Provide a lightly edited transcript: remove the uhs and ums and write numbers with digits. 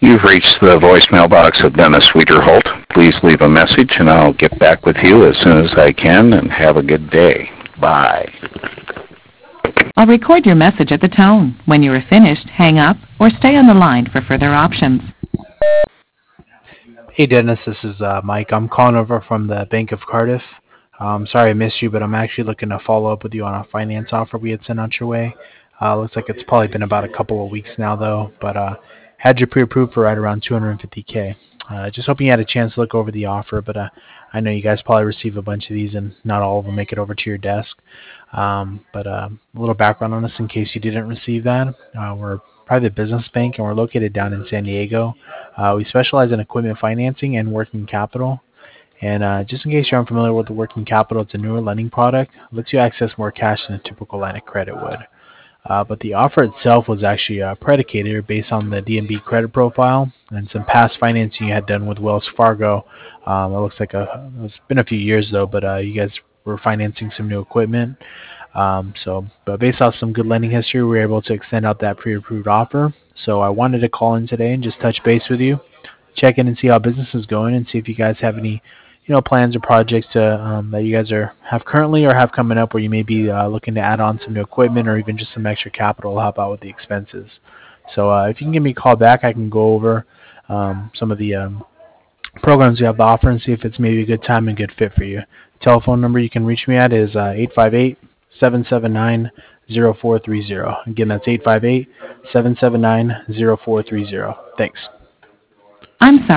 You've reached the voicemail box of Dennis Wiederholt. Please leave a message and I'll get back with you as soon as I can, and have a good day. Bye. I'll record your message at the tone. When you are finished, hang up or stay on the line for further options. Hey Dennis, this is Mike. I'm calling over from the Bank of Cardiff. Sorry I missed you, but I'm actually looking to follow up with you on a finance offer we had sent out your way. Looks like it's probably been about a couple of weeks now though, but had you pre-approved for right around 250K. Just hoping you had a chance to look over the offer, but I know you guys probably receive a bunch of these and not all of them make it over to your desk. But a little background on us in case you didn't receive that. We're a private business bank and we're located down in San Diego. We specialize in equipment financing and working capital. And just in case you're unfamiliar with the working capital, it's a newer lending product. It lets you access more cash than a typical line of credit would. But the offer itself was actually predicated based on the DNB credit profile and some past financing you had done with Wells Fargo. It looks like it's been a few years though, but you guys were financing some new equipment. But based off some good lending history, we were able to extend out that pre-approved offer. So I wanted to call in today and just touch base with you, check in and see how business is going, and see if you guys have any plans or projects that you guys have currently or have coming up where you may be looking to add on some new equipment or even just some extra capital to help out with the expenses. So if you can give me a call back, I can go over some of the programs we have to offer and see if it's maybe a good time and good fit for you. The telephone number you can reach me at is 858-779-0430. Again, that's 858-779-0430. Thanks. I'm sorry.